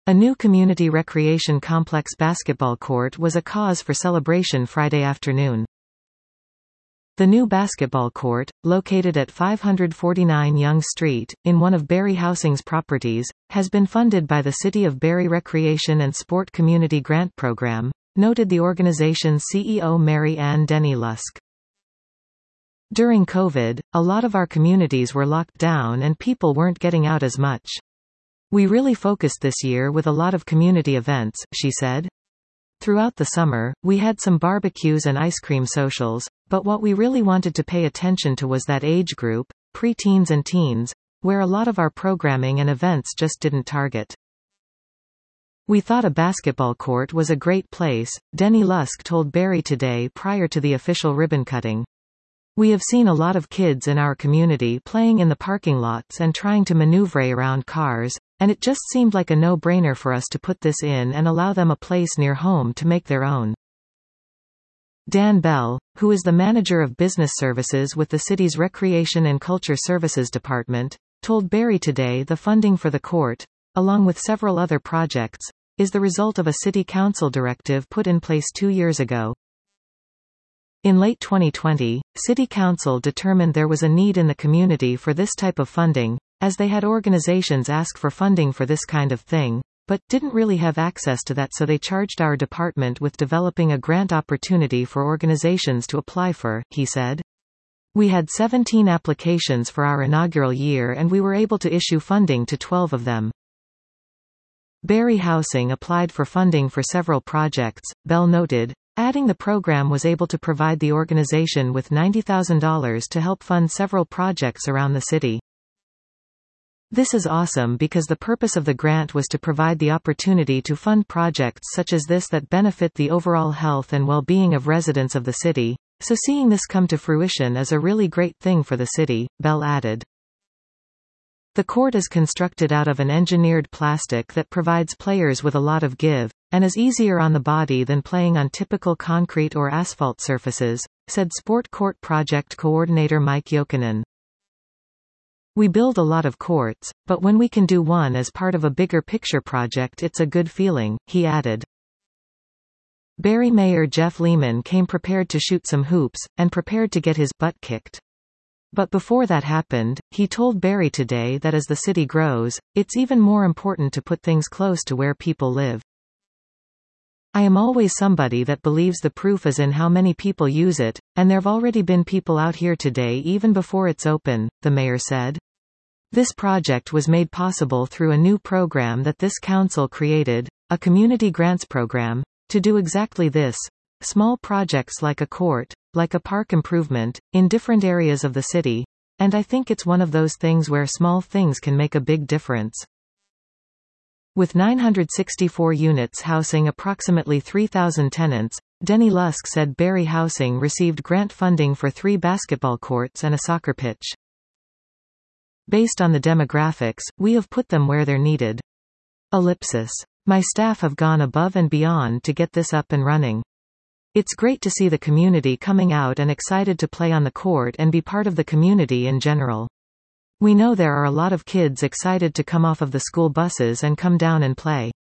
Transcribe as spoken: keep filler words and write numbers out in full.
A new community recreation complex basketball court was a cause for celebration Friday afternoon. The new basketball court, located at five forty-nine Yonge Street, in one of Barrie Housing's properties, has been funded by the City of Barrie Recreation and Sport Community Grant Program, noted the organization's C E O Mary Ann Denny Lusk. During COVID, a lot of our communities were locked down and people weren't getting out as much. We really focused this year with a lot of community events, she said. Throughout the summer, we had some barbecues and ice cream socials, but what we really wanted to pay attention to was that age group, pre-teens and teens, where a lot of our programming and events just didn't target. We thought a basketball court was a great place, Denny Lusk told Barrie Today prior to the official ribbon cutting. We have seen a lot of kids in our community playing in the parking lots and trying to maneuver around cars, and it just seemed like a no-brainer for us to put this in and allow them a place near home to make their own. Dan Bell, who is the manager of business services with the city's Recreation and Culture Services Department, told Barrie Today the funding for the court, along with several other projects, is the result of a city council directive put in place two years ago. In late twenty twenty, City Council determined there was a need in the community for this type of funding, as they had organizations ask for funding for this kind of thing, but didn't really have access to that, so they charged our department with developing a grant opportunity for organizations to apply for, he said. We had seventeen applications for our inaugural year and we were able to issue funding to twelve of them. Barrie Housing applied for funding for several projects, Bell noted, adding the program was able to provide the organization with ninety thousand dollars to help fund several projects around the city. This is awesome because the purpose of the grant was to provide the opportunity to fund projects such as this that benefit the overall health and well-being of residents of the city, so seeing this come to fruition is a really great thing for the city, Bell added. The court is constructed out of an engineered plastic that provides players with a lot of give, and is easier on the body than playing on typical concrete or asphalt surfaces, said Sport Court Project Coordinator Mike Jokinen. We build a lot of courts, but when we can do one as part of a bigger picture project it's a good feeling, he added. Barrie Mayor Jeff Lehman came prepared to shoot some hoops, and prepared to get his butt kicked. But before that happened, he told Barrie Today that as the city grows, it's even more important to put things close to where people live. I am always somebody that believes the proof is in how many people use it, and there've already been people out here today even before it's open, the mayor said. This project was made possible through a new program that this council created, a community grants program, to do exactly this. Small projects like a court, like a park improvement, in different areas of the city, and I think it's one of those things where small things can make a big difference. With nine hundred sixty-four units housing approximately three thousand tenants, Denny Lusk said Barrie Housing received grant funding for three basketball courts and a soccer pitch. Based on the demographics, we have put them where they're needed. Ellipsis. My staff have gone above and beyond to get this up and running. It's great to see the community coming out and excited to play on the court and be part of the community in general. We know there are a lot of kids excited to come off of the school buses and come down and play.